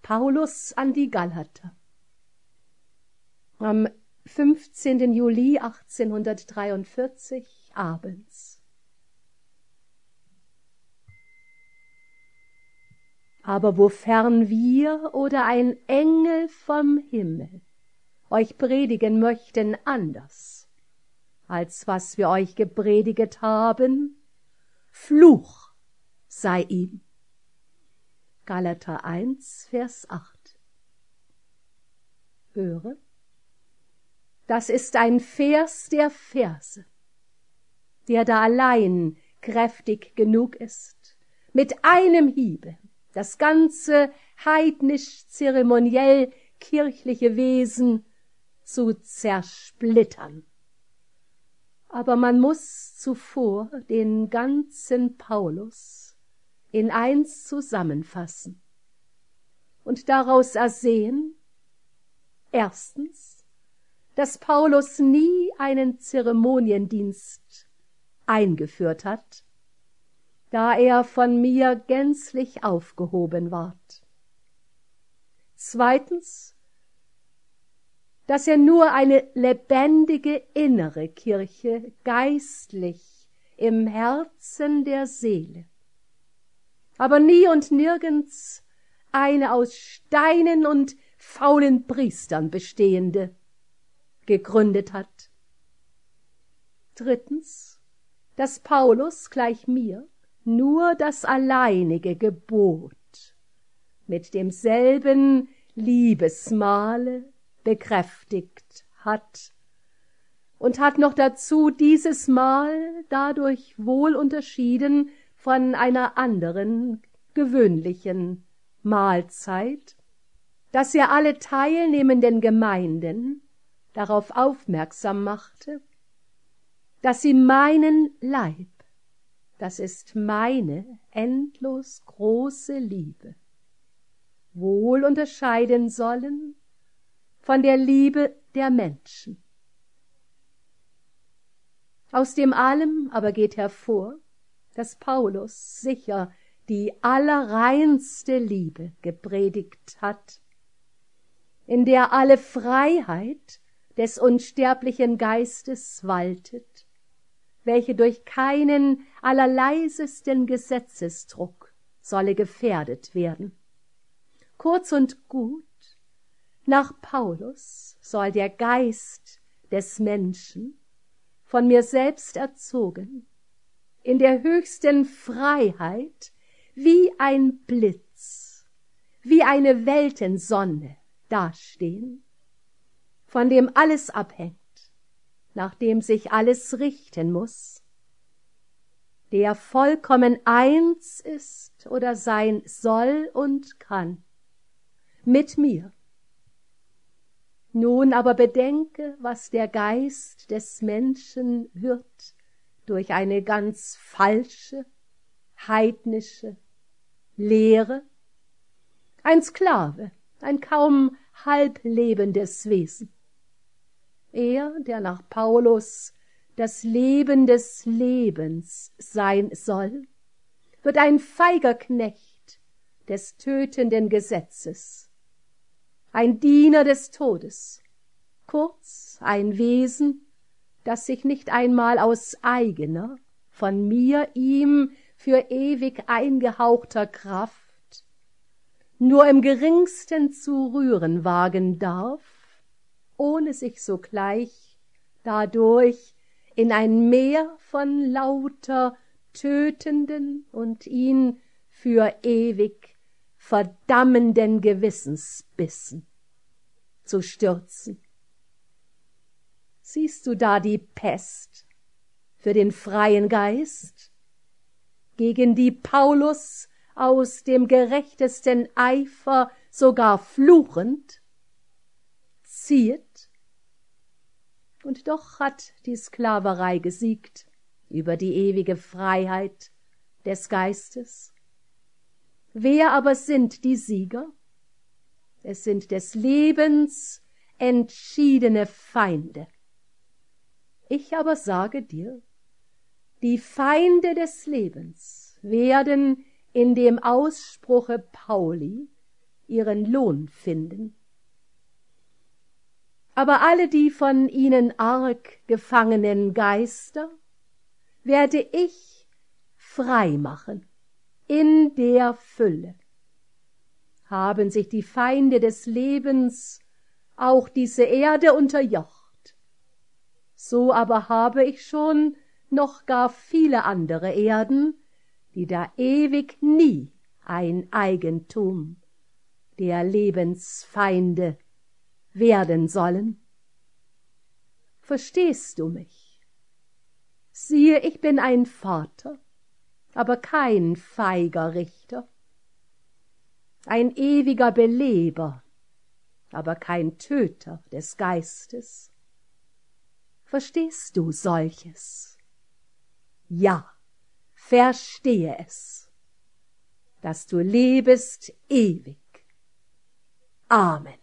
Paulus an die Galater. Am 15. Juli 1843 abends. Aber wofern wir oder ein Engel vom Himmel euch predigen möchten anders, als was wir euch geprediget haben, Fluch sei ihm. Galater 1, Vers 8. Höre, das ist ein Vers der Verse, der da allein kräftig genug ist, mit einem Hiebe das ganze heidnisch-zeremoniell kirchliche Wesen zu zersplittern. Aber man muß zuvor den ganzen Paulus in eins zusammenfassen und daraus ersehen, erstens, dass Paulus nie einen Zeremoniendienst eingeführt hat, da er von mir gänzlich aufgehoben ward. Zweitens, dass er nur eine lebendige innere Kirche geistlich im Herzen der Seele, aber nie und nirgends eine aus Steinen und faulen Priestern bestehende, gegründet hat. Drittens, dass Paulus gleich mir nur das alleinige Gebot mit demselben Liebesmale bekräftigt hat und hat noch dazu dieses Mal dadurch wohl unterschieden von einer anderen gewöhnlichen Mahlzeit, dass er alle teilnehmenden Gemeinden darauf aufmerksam machte, dass sie meinen Leib, das ist meine endlos große Liebe, wohl unterscheiden sollen von der Liebe der Menschen. Aus dem allem aber geht hervor, dass Paulus sicher die allerreinste Liebe gepredigt hat, in der alle Freiheit des unsterblichen Geistes waltet, welche durch keinen allerleisesten Gesetzesdruck solle gefährdet werden. Kurz und gut, nach Paulus soll der Geist des Menschen, von mir selbst erzogen, in der höchsten Freiheit wie ein Blitz, wie eine Weltensonne dastehen, von dem alles abhängt, nach dem sich alles richten muß, der vollkommen eins ist oder sein soll und kann, mit mir. Nun aber bedenke, was der Geist des Menschen wird durch eine ganz falsche, heidnische Lehre, ein Sklave, ein kaum halblebendes Wesen. Er, der nach Paulus das Leben des Lebens sein soll, wird ein feiger Knecht des tötenden Gesetzes, ein Diener des Todes, kurz ein Wesen, das sich nicht einmal aus eigener, von mir ihm für ewig eingehauchter Kraft nur im geringsten zu rühren wagen darf, ohne sich sogleich dadurch in ein Meer von lauter tötenden und ihn für ewig verdammenden Gewissensbissen zu stürzen. Siehst du da die Pest für den freien Geist, gegen die Paulus aus dem gerechtesten Eifer sogar fluchend ziehet? Und doch hat die Sklaverei gesiegt über die ewige Freiheit des Geistes. Wer aber sind die Sieger? Es sind des Lebens entschiedene Feinde. Ich aber sage dir, die Feinde des Lebens werden in dem Ausspruche Pauli ihren Lohn finden. Aber alle die von ihnen arg gefangenen Geister werde ich frei machen in der Fülle. Haben sich die Feinde des Lebens auch diese Erde unterjocht, so aber habe ich schon noch gar viele andere Erden, die da ewig nie ein Eigentum der Lebensfeinde werden sollen. Verstehst du mich? Siehe, ich bin ein Vater, aber kein feiger Richter, ein ewiger Beleber, aber kein Töter des Geistes. Verstehst du solches? Ja, verstehe es, dass du lebest ewig. Amen.